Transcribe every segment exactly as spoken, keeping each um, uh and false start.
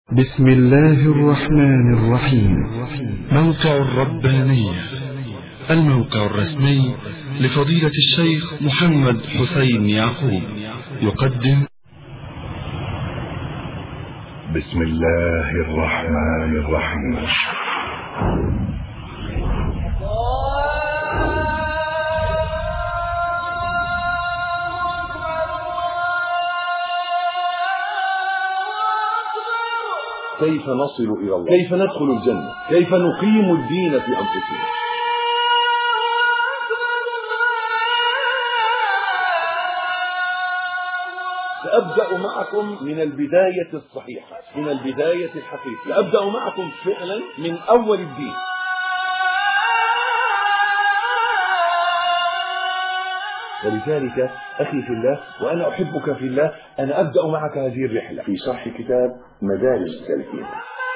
بسم الله الرحمن الرحيم. موقع الربانية، الموقع الرسمي لفضيلة الشيخ محمد حسين يعقوب، يقدم بسم الله الرحمن الرحيم. كيف نصل إلى الله؟ كيف ندخل الجنة؟ كيف نقيم الدين في أنفسنا؟ سأبدأ معكم من البداية الصحيحة، من البداية الحقيقية. سأبدأ معكم فعلا من أول الدين. ولذلك أخي في الله وأنا أحبك في الله، أنا أبدأ معك هذه الرحلة في شرح كتاب مدارج السالكين.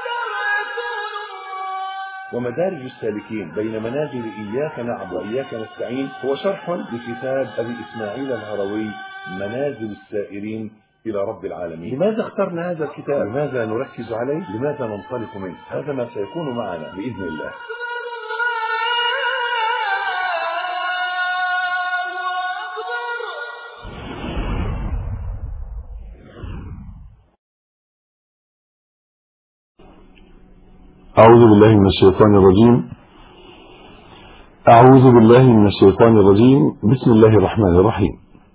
ومدارج السالكين بين منازل إياك نعبد وإياك نستعين هو شرح لكتاب أبي إسماعيل الهروي منازل السائرين إلى رب العالمين. لماذا اخترنا هذا الكتاب؟ لماذا نركز عليه؟ لماذا ننطلق منه؟ هذا ما سيكون معنا بإذن الله. أعوذ بالله من الشيطان الرجيم أعوذ بالله من الشيطان الرجيم بسم الله الرحمن الرحيم.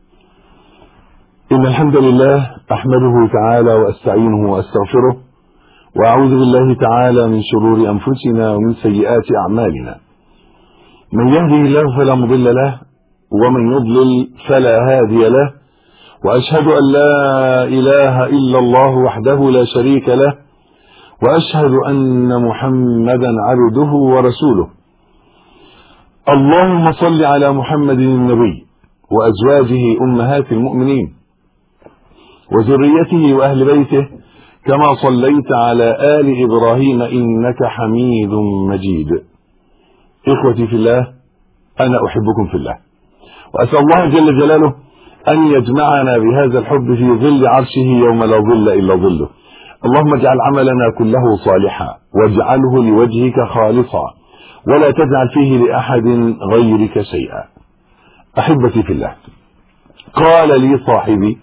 إن الحمد لله أحمده تعالى وأستعينه وأستغفره، وأعوذ بالله تعالى من شرور أنفسنا ومن سيئات أعمالنا. من يهده الله فلا مضل له، ومن يضلل فلا هادي له، وأشهد أن لا إله إلا الله وحده لا شريك له، وأشهد أن محمدا عبده ورسوله. اللهم صل على محمد النبي وأزواجه أمهات المؤمنين وذريته وأهل بيته كما صليت على آل إبراهيم إنك حميد مجيد. إخوتي في الله، أنا أحبكم في الله، وأسأل الله جل جلاله أن يجمعنا بهذا الحب في ظل عرشه يوم لا ظل إلا ظله. اللهم اجعل عملنا كله صالحا، واجعله لوجهك خالصا، ولا تجعل فيه لأحد غيرك شيئا. أحبتي في الله، قال لي صاحبي: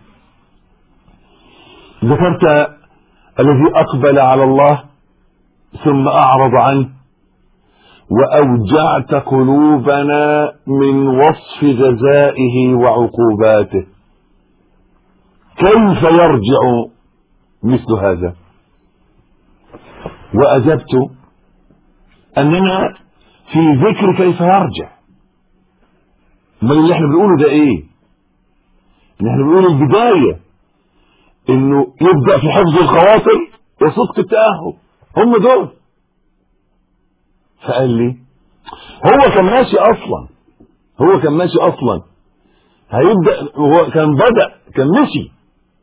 ذكرت الذي أقبل على الله ثم أعرض عنه، وأوجعت قلوبنا من وصف جزائه وعقوباته. كيف يرجع مثل هذا؟ وأجبت أننا في ذكر كيف يرجع. ما اللي احنا بنقوله ده ايه؟ ان احنا بنقول البداية انه يبدأ في حفظ الخواطر وصدق التأهب، هم دول. فقال لي هو كان ماشي اصلا هو كان ماشي اصلا هيبدأ، هو كان بدأ كان مشي،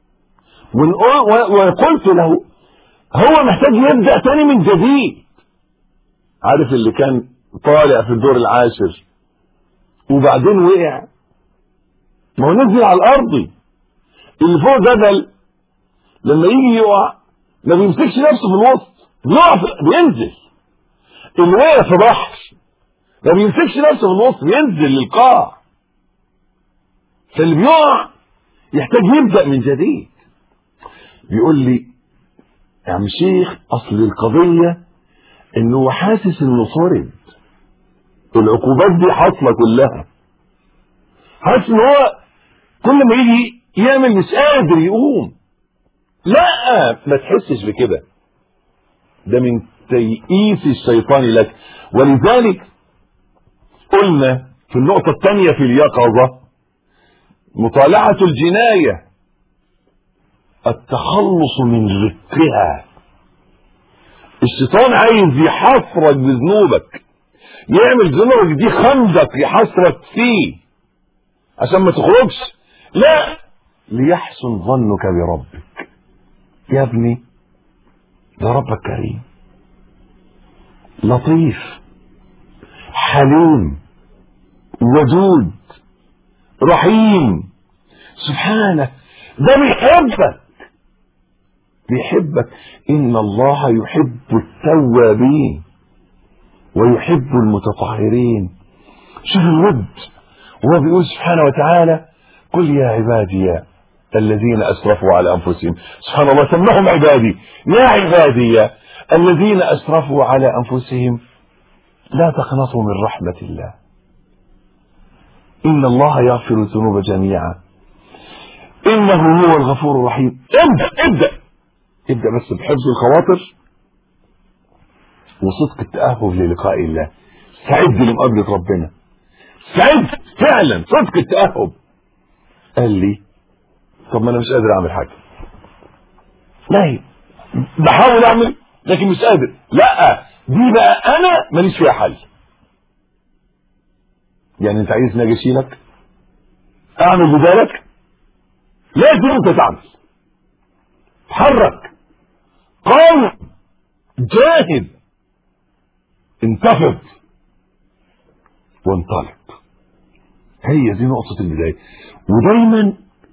وقلت له هو محتاج يبدأ تاني من جديد. عارف اللي كان طالع في الدور العاشر وبعدين وقع، ما هو نزل على الارض. اللي فوق جبل لما يجي يقع ما بيمسكش نفسه في الوسط، بيقع بينزل. اللي وقع في بحر ما بيمسكش نفسه في الوسط، بينزل للقاع. فاللي بيقع يحتاج يبدأ من جديد. بيقول لي يا عم شيخ، اصل القضية انه حاسس انه فرد، العقوبات دي حاصله كلها، حاسس ان هو كل ما يجي يعمل مش قادر يقوم. لا، ما تحسش بكده، ده من تيئيس الشيطان لك. ولذلك قلنا في النقطة الثانية في اليقظة مطالعة الجناية، التخلص من رقها. الشيطان عايز يحصرك بذنوبك، يعمل ذنوبك دي خندق يحصرك فيه عشان ما تخرجش. لا، ليحسن ظنك بربك. يا ابني، ده ربك كريم لطيف حليم ودود رحيم سبحانه، ده بيحبك. بيحبك. إن الله يحب التوابين ويحب المتطهرين. شوف الود وهو بيقول سبحانه وتعالى قل يا عبادي الذين أسرفوا على أنفسهم. سبحان الله سمهم عبادي. يا عبادي الذين أسرفوا على أنفسهم لا تقنطوا من رحمة الله إن الله يغفر الذنوب جميعا إنه هو الغفور الرحيم. ابدأ ابدأ ابدأ بس بحفظ الخواطر وصدق التأهب للقاء الله. استعد لمقابلة ربنا. استعد فعلا صدق التأهب. قال لي طب ما انا مش قادر اعمل حاجة. لا بحاول اعمل لكن مش قادر. لا دي بقى انا ماليش فيها حل. يعني انت عايز ناجي اشيلك اعمل بدالك؟ لازم انت تعمل. تحرك قوم جاهد انتفض وانطلق. هي دي نقطة البداية. ودايما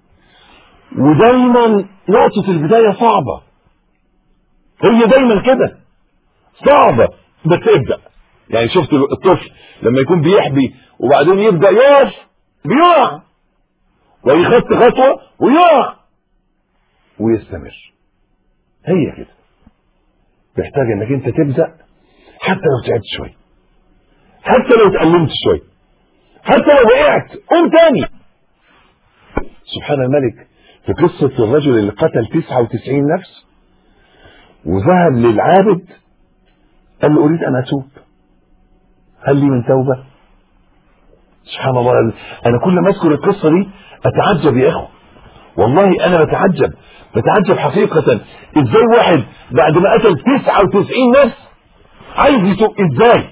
ودايما نقطة البداية صعبة. هي دايما كده صعبة بس ابدأ. يعني شفت الطفل لما يكون بيحبي وبعدين يبدأ يقف بيقع ويخط خطوة ويقع ويستمر. هي كده محتاج انك انت تبدأ حتى لو تعبت شوي، حتى لو اتألمت شوي، حتى لو وقعت قوم تاني. سبحان الملك في قصة الرجل اللي قتل تسعة وتسعين نفس وذهب للعابد قال له أريد أن أتوب هل لي من توبة؟ سبحان الله. أنا كل ما أذكر القصة دي أتعجب يا أخو، والله أنا بتعجب بتعجب حقيقة. إزاي واحد بعد ما قتل تسعة وتسعين نفس عايز يتوب؟ إزاي؟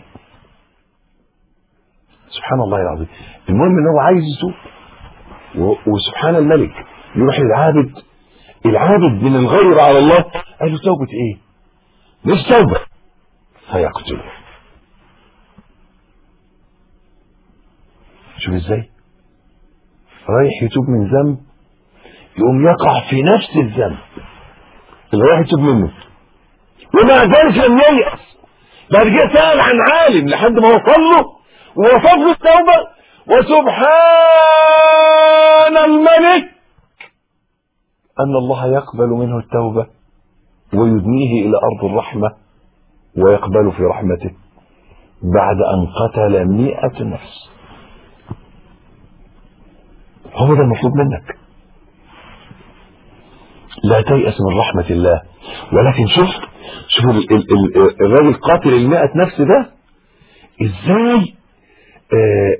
سبحان الله العظيم. المهم إن هو عايز يتوب وسبحان الملك يروح للعابد. العابد من الغير على الله قال له توبة إيه؟ مش توبة. فيقتله. شوف ازاي رايح يتوب من ذنب يقوم يقع في نفس الذنب اللي رايح يتوب منه ومع ذلك لم ييأس. بعد كده سأل عن عالم لحد ما وصل له ووصف له التوبة. وسبحان الملك أن الله يقبل منه التوبة ويدنيه إلى أرض الرحمة ويقبل في رحمته بعد أن قتل مئة نفس. هو ده المطلوب منك. لا تيأس من رحمة الله. ولكن شوف شوف الراجل قاتل المئة نفس ده ازاي آه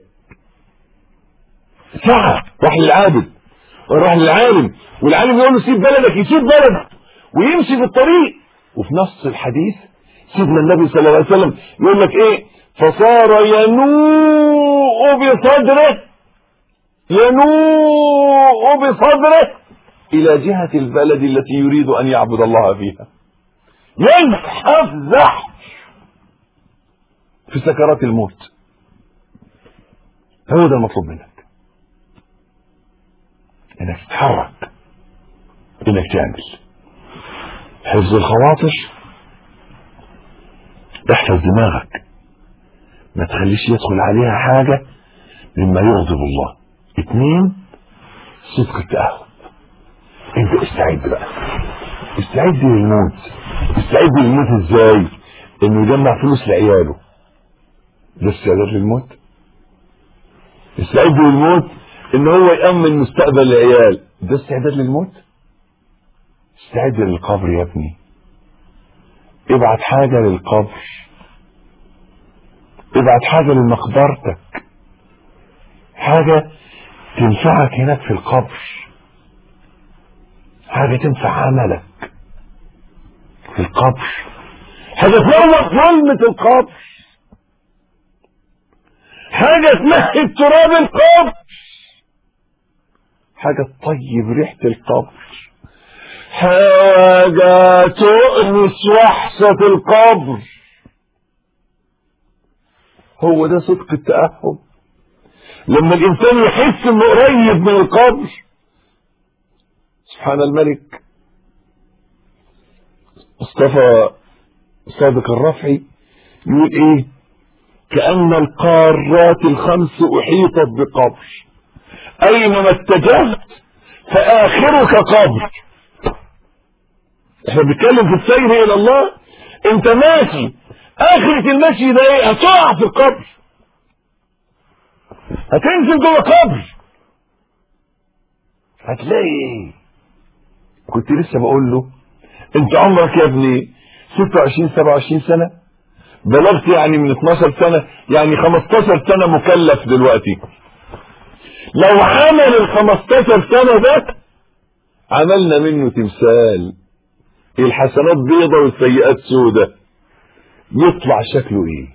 سعى راح للعابد وراح للعالم والعالم يقول له سيب بلدك يسيب بلدك ويمشي في الطريق. وفي نص الحديث سيدنا النبي صلى الله عليه وسلم يقول لك ايه؟ فصار ينوء بصدره ينوء بصدره الى جهة البلد التي يريد ان يعبد الله فيها. يزحف زحف في سكرات الموت. هو ده المطلوب منك، انك تتحرك، انك تعمل. حفظ الخواطر، احفظ دماغك ما تخليش يدخل عليها حاجة مما يغضب الله. اثنين صدق التأهب. انت استعد بقى، استعد للموت. استعد للموت ازاي؟ انه يجمع فلوس لعياله، ده استعداد للموت. استعد للموت ان هو يأمن مستقبل العيال، ده استعداد للموت. استعد للقبر يا ابني، ابعت حاجة للقبر، ابعت حاجة لمقبرتك، حاجة تنفعك هناك في القبر، حاجة تنفع عملك في القبر، حاجة تنور ظلمة القبر، حاجة تمهد تراب القبر، حاجة تطيب ريحة القبر، حاجة تؤنس وحشة القبر. هو ده صدق التأهب. لما الإنسان يحس إنه قريب من القبر، سبحان الملك، مصطفى صادق الرفعي يقول ايه؟ كأن القارات الخمس احيطت بقبر، اينما اتجهت فاخرك قبر. احنا بنتكلم في السير الى الله، انت ماشي اخرة المشي ده ايه؟ هتقع في القبر، هتنزل جوه قبر، هتلاقي ايه؟ كنت لسه بقول له انت عمرك يا ابني ستة وعشرين سبعة وعشرين سنة، بلغت يعني من اتناشر سنة، يعني خمستاشر سنة مكلف دلوقتي. لو عمل ال خمستاشر سنة ده عملنا منه تمثال، الحسنات بيضة والسيئات سودة، يطلع شكله ايه؟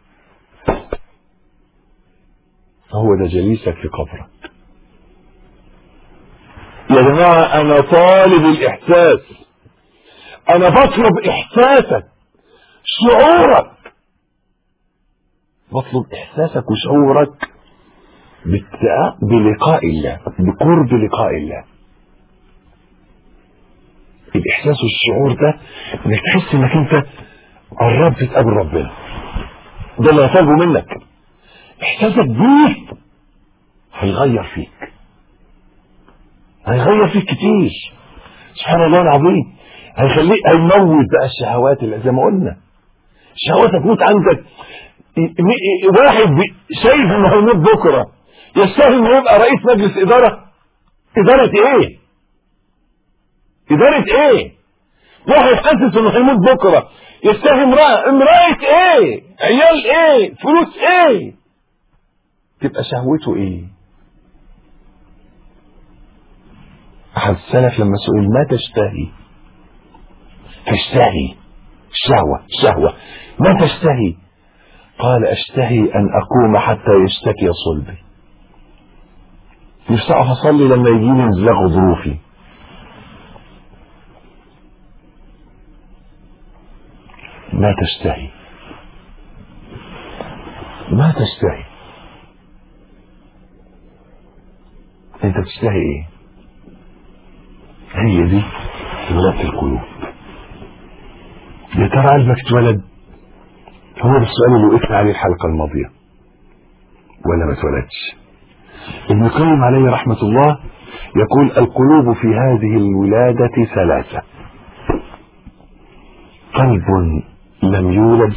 هو ده جليسك في قبرك. يا جماعة انا طالب الاحساس، انا بطلب احساسك، شعورك، بطلب احساسك وشعورك بلقاء الله، بقرب لقاء الله. الاحساس والشعور ده انك تحس انك انت قربت تقابل ربنا، ده اللي هطلبه منك. احساسك بيه هيغير فيك، هيغير فيك كتير، سبحان الله العظيم. هيخليك، هيموت بقى الشهوات اللي زي ما قلنا، الشهوات هتموت عندك. واحد شايف انه هيموت بكره يستاهل انه يبقى رئيس مجلس اداره. اداره ايه؟ اداره ايه؟ واحد حاسس انه هيموت بكره يستاهل امراه. امراه ايه؟ عيال ايه؟ فلوس ايه؟ تبقى شهوته ايه؟ احد السلف لما سئل ما تشتهي؟ تشتهي شهوة شهوة ما تشتهي؟ قال اشتهي ان اقوم حتى يشتكي صلبي. نفسي اقف اصلي لما يجيني انزلاق ظروفي. ما تشتهي، ما تشتهي. انت تشتهي ايه؟ هي دي ولادة القلوب. يا ترى قلبك اتولد؟ هو ده السؤال اللي وقفنا عليه الحلقة الماضية، ولا ما اتولدش؟ ابن القيم عليه رحمة الله يقول القلوب في هذه الولادة ثلاثة: قلب لم يولد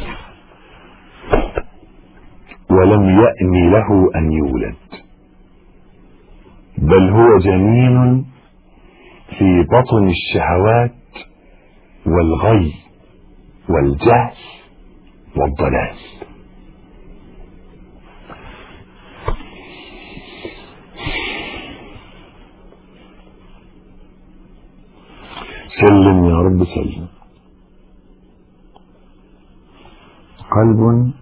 ولم يأن له أن يولد، بل هو جنين في بطن الشهوات والغي والجهل والضلال. سلم يا رب سلم. قلب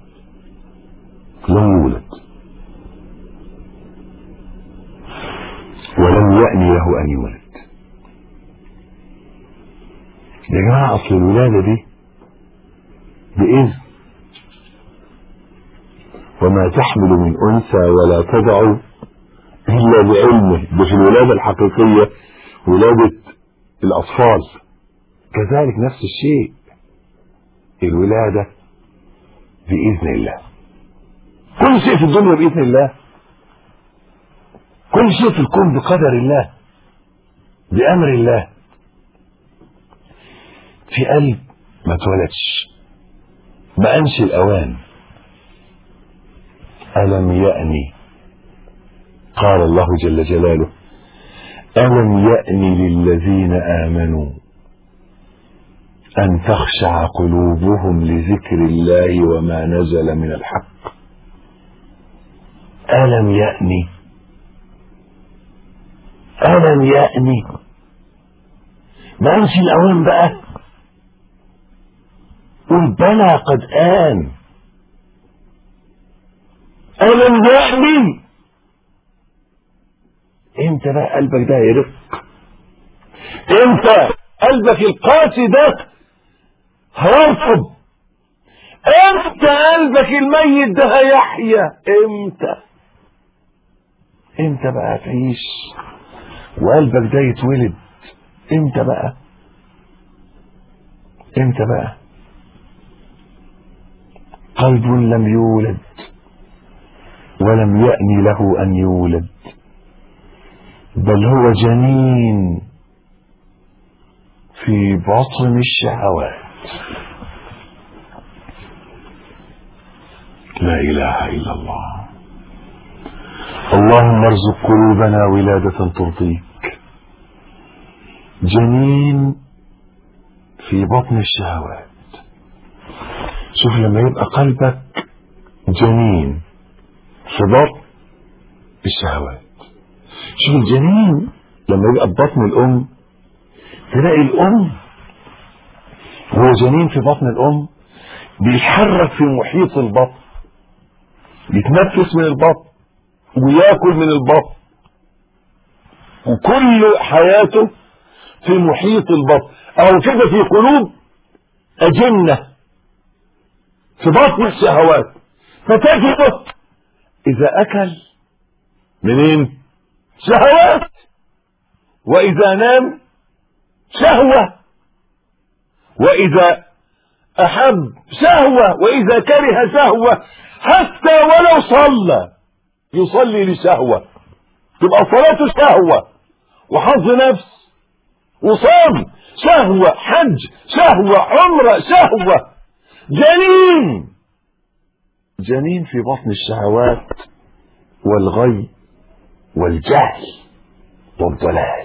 لم يولد ولم يأن له أن يولد. يا جماعة أصل الولادة دي بإذن، وما تحمل من أنثى ولا تضع إلا بعلمه. ده في الولادة الحقيقية، ولادة الأطفال. كذلك نفس الشيء الولادة بإذن الله. كل شيء في الدنيا بإذن الله، كل شيء في الكون بقدر الله، بأمر الله. في قلب ما اتولدش، ما أنش الأوان. ألم يأني، قال الله جل جلاله: ألم يأني للذين آمنوا أن تخشع قلوبهم لذكر الله وما نزل من الحق. ألم يأني، ألم يأني، ما أنش الأوان بقى. قل بلى قد آن. ألم يأني، امتى بقى قلبك ده يرق؟ امتى قلبك القاسي ده هيرفض؟ امتى قلبك الميت ده هيحيا؟ امتى امتى بقى تعيش وقلبك ده يتولد؟ امتى بقى؟ انت بقى قلب لم يولد ولم يأن له أن يولد، بل هو جنين في بطن الشهوات. لا إله إلا الله. اللهم ارزق قلوبنا ولادة ترضيك. جنين في بطن الشهوات. شوف لما يبقى قلبك جنين في بطن الشهوات. شوف الجنين لما يبقى في بطن الأم، تلاقي الأم هو جنين في بطن الأم بيتحرك في محيط البطن، بيتنفس من البطن وياكل من البطن، وكل حياته في محيط البطن، أو كده في قلوب أجنة في بطن الشهوات. فتجده إذا أكل منين؟ شهوات. وإذا نام شهوة، وإذا أحب شهوة، وإذا كره شهوة، حتى ولو صلى يصلي لشهوة، تبقى صلاته شهوة وحظ نفس، وصام شهوة، حج شهوة، عمرة شهوة. جنين جنين في بطن الشهوات والغي والجهل والضلال.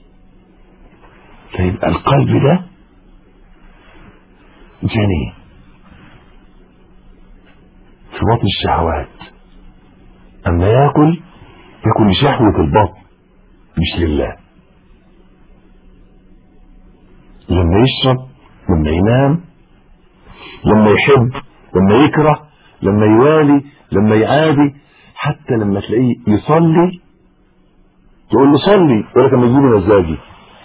فيبقى القلب ده جنين في بطن الشهوات، اما ياكل ياكل لشهوة البطن مش لله. لما يشرب، لما ينام، لما يحب، لما يكره، لما يوالي، لما يعادي، حتى لما تلاقيه يصلي تقول له صلي يقول لك اما يجيلي مزاجي،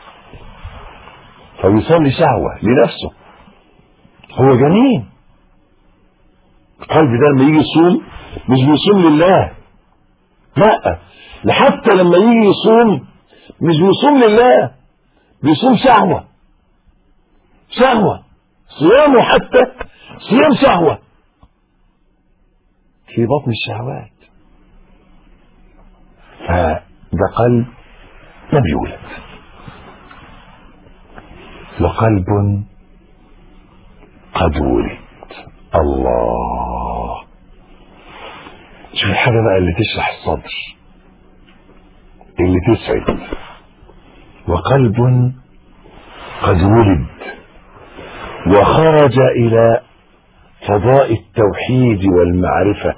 فبيصلي شهوة لنفسه. هو جنين. القلب ده لما يجي يصوم مش بيصوم لله، لا، لحتى لما يجي يصوم مش بيصوم لله، بيصوم شهوة. شهوة صيامه حتى صيام شهوة في بطن الشهوات. فده قلب لم يولد. وقلب قد ولد. الله. شوف الحاجة بقى اللي تشرح الصدر، اللي تسعد. وقلب قد ولد وخرج إلى فضاء التوحيد والمعرفة،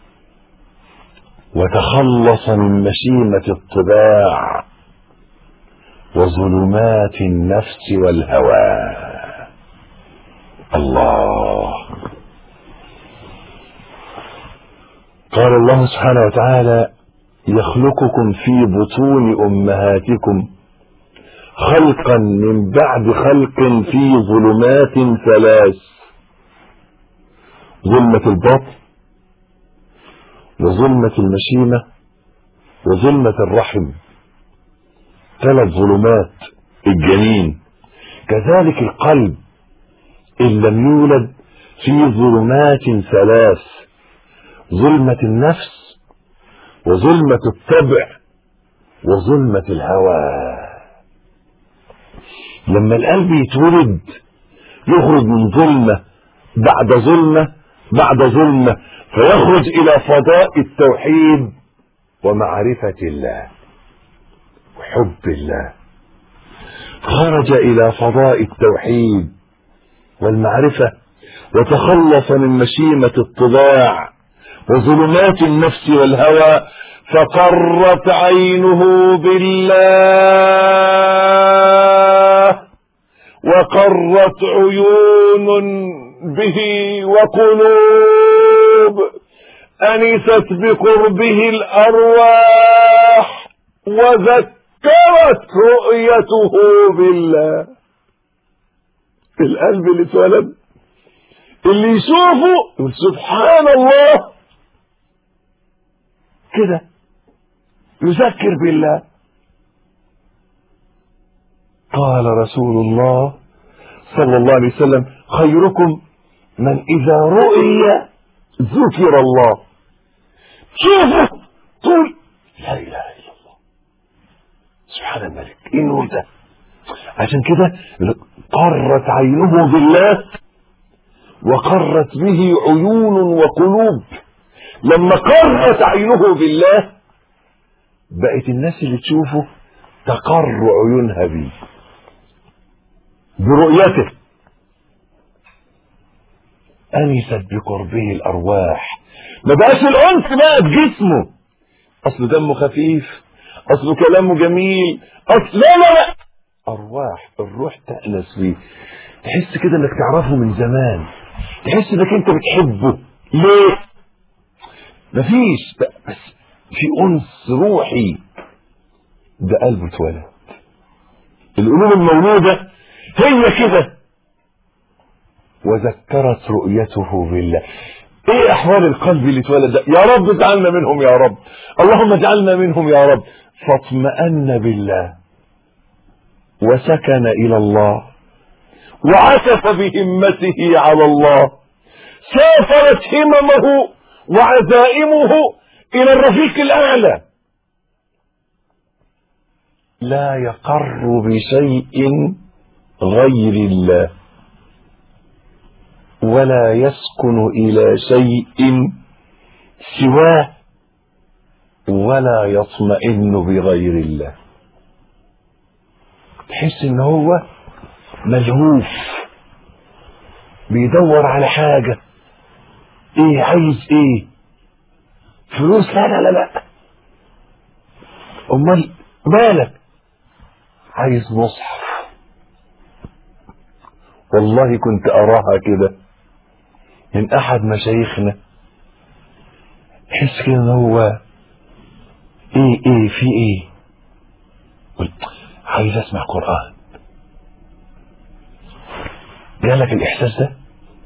وتخلص من مشيمة الطباع وظلمات النفس والهوى. الله. قال الله سبحانه وتعالى: يخلقكم في بطون أمهاتكم خلقا من بعد خلق في ظلمات ثلاث: ظلمة البطن، وظلمة المشيمة، وظلمة الرحم. ثلاث ظلمات الجنين. كذلك القلب إن لم يولد في ظلمات ثلاث: ظلمة النفس، وظلمة الطبع، وظلمة الهوى. لما القلب يتولد يخرج من ظلمة بعد ظلمة بعد ظلمة، فيخرج إلى فضاء التوحيد ومعرفة الله وحب الله. خرج إلى فضاء التوحيد والمعرفة، وتخلص من مشيمة الطباع وظلمات النفس والهوى، فقرت عينه بالله، وقرت عيون به، وقلوب أنست بقربه الأرواح، وذكرت رؤيته بالله. القلب اللي اتولد اللي يشوفه يقول سبحان الله، كده يذكر بالله. قال رسول الله صلى الله عليه وسلم خيركم من إذا رؤي ذكر الله. شوفوا طول لا إله إلا الله سبحان الملك. إيه النور ده؟ عشان كده قرت عينه بالله وقرت به عيون وقلوب. لما قرت عينه بالله بقت الناس اللي تشوفه تقر عيونها بيه برؤيته. أنست بقربه الأرواح. ما بقاش الأنس بقى بجسمه، أصل دمه خفيف، أصل كلامه جميل، أصل لا لا لا أرواح. الروح تأنس بيه، تحس كده إنك تعرفه من زمان، تحس إنك أنت بتحبه. ليه؟ مفيش بس في أنس روحي. ده قلبه اتولد. القلوب المولودة هي كده. وذكرت رؤيته بالله. ايه احوال القلب اللي اتولد ده؟ يا رب اجعلنا منهم يا رب، اللهم اجعلنا منهم يا رب. فاطمأن بالله وسكن الى الله وعكف بهمته على الله. سافرت هممه وعزائمه الى الرفيق الاعلى. لا يقر بشيء غير الله ولا يسكن الى شيء سواه ولا يطمئن بغير الله. تحس ان هو ملهوف بيدور على حاجة. ايه عايز ايه؟ فلوس؟ لا لا لا لا. امال مالك؟ عايز مصحف. والله كنت اراها كده من احد مشايخنا. تحس كده ان هو ايه ايه في ايه؟ قلت عايز اسمع قرآن. جالك الاحساس ده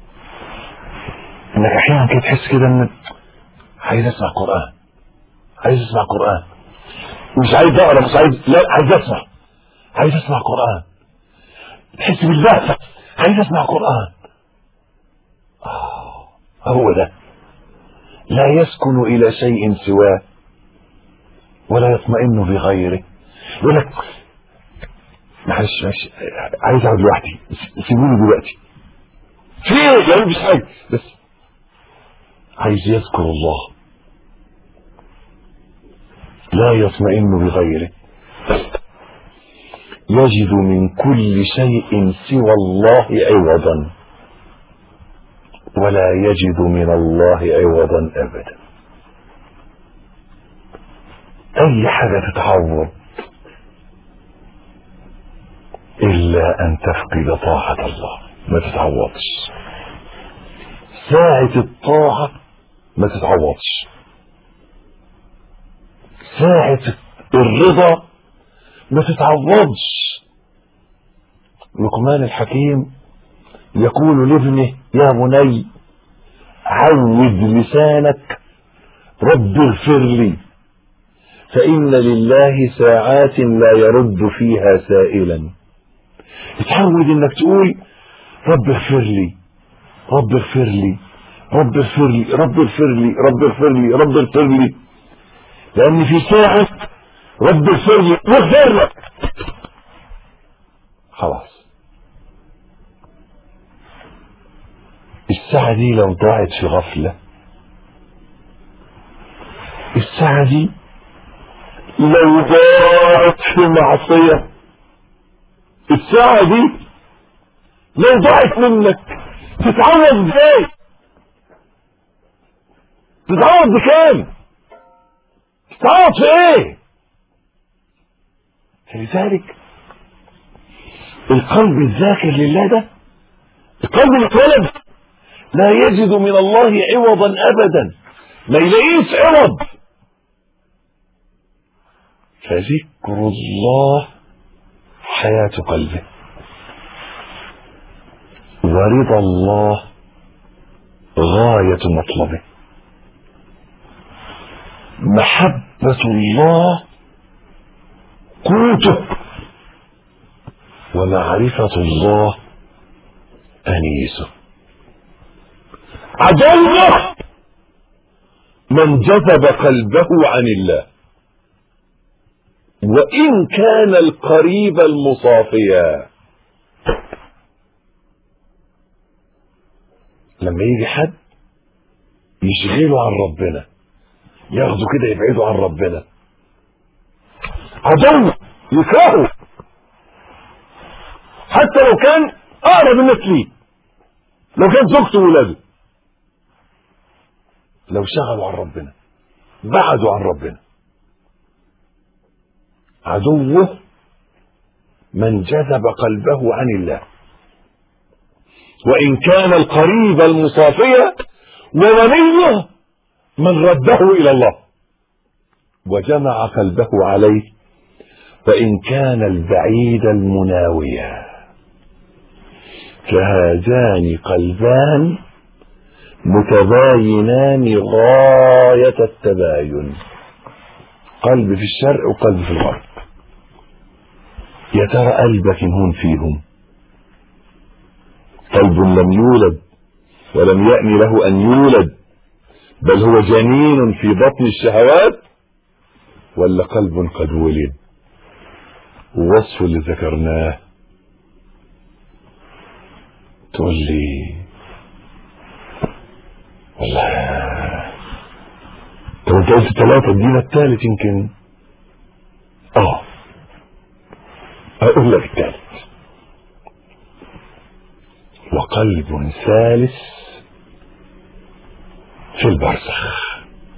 انك احيانا كده تحس كده ان عايز اسمع قرآن، عايز اسمع قرآن، مش عايز اقرا، مش عايز، لا عايز اسمع، عايز اسمع قرآن. تحس بالبهفة، عايز اسمع قرآن. آه هو ده. لا يسكن الى شيء سواه ولا يطمئن بغيره. يقول لك معلش معلش عايز اقعد لوحدي، سيبوني دلوقتي. في ايه؟ لا مش حاجه، بس عايز يذكر الله. لا يطمئن بغيره. يجد من كل شيء سوى الله عوضا ولا يجد من الله عوضا ابدا. اي حاجه تتعوض الا ان تفقد طاعه الله، ما تتعوضش. ساعه الطاعه ما تتعوضش. ساعه الرضا ما تتعوضش. لقمان الحكيم يقول لابنه يا بني عود لسانك رب اغفر لي فإن لله ساعات لا يرد فيها سائلا. اتعود انك تقول رب اغفر لي رب اغفر لي رب اغفر لي رب اغفر لي رب اغفر لي رب اغفر لي، لأن في ساعة رب اغفر لي واغفر لك. خلاص الساعة دي لو ضاعت في غفلة، الساعة دي لو ضاعت في معصية، الساعة دي لو ضاعت منك تتعوض ازاي؟ تتعوض بكام؟ تتعوض في ايه؟ فلذلك القلب الذاكر لله ده، القلب اللي اتولد لا يجد من الله عوضا ابدا، ما يلاقيش عوض. فذكر الله حياة قلبه، ورضا الله غاية مطلبه، محبة الله قوته، ومعرفة الله أنيسه. عدوه من جذب قلبه عن الله، وإن كان القريب المصافيا. لما يجي حد يشغله عن ربنا، ياخده كده يبعده عن ربنا، عدو يكرهه حتى لو كان اقرب الناس ليه، لو كان زوجته وولاده، لو شغلوا عن ربنا بعدوا عن ربنا. عدوه من جذب قلبه عن الله، وإن كان القريب المصافية، ووليه من رده إلى الله وجمع قلبه عليه، وإن كان البعيد المناوية. كهذان قلبان متباينان غاية التباين، قلب في الشرق وقلب في الغرب. يا ترى قلبك هون فيهم؟ قلب لم يولد ولم يأن له أن يولد، بل هو جنين في بطن الشهوات، ولا قلب قد ولد ووصف اللي ذكرناه؟ تقول لي والله طب انت قلت ثلاثة، ادينا الثالث يمكن. اه اقول لك الثالث. وقلب ثالث في البرزخ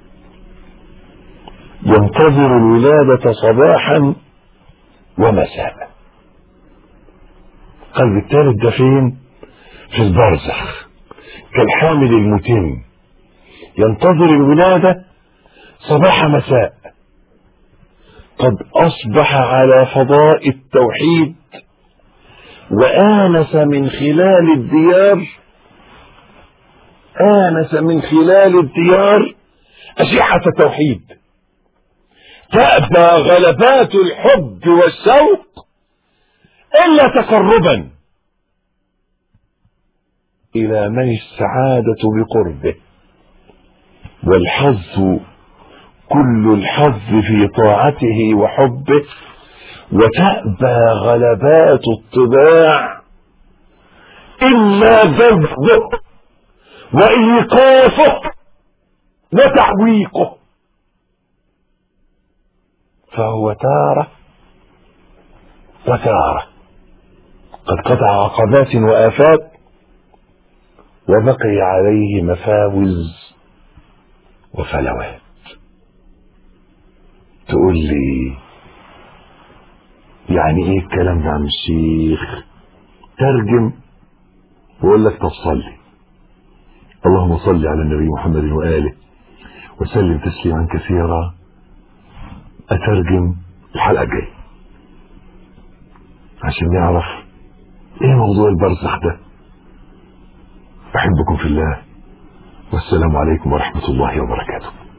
ينتظر الولادة صباحا ومساء. قلب الثالث ده فين؟ في البرزخ، كالحامل المتم ينتظر الولادة صباح مساء، قد أصبح على فضاء التوحيد، وآنس من خلال الديار آنس من خلال الديار أشعة التوحيد. تأبى غلبات الحب والشوق إلا تقربا إلى من السعادة بقربه، والحظ كل الحظ في طاعته وحبه. وتأبى غلبات الطباع إلا جذبه وإيقافه وتعويقه، فهو تارة وتارة قد قطع عقبات وآفات، وبقي عليه مفاوز وفلوات. تقول لي يعني ايه الكلام ده عم الشيخ؟ ترجم وقول لك طب صلي. اللهم صل على النبي محمد وآله وسلم تسليما كثيرا. اترجم الحلقة الجاية عشان نعرف ايه موضوع البرزخ ده. احبكم في الله، والسلام عليكم ورحمة الله وبركاته.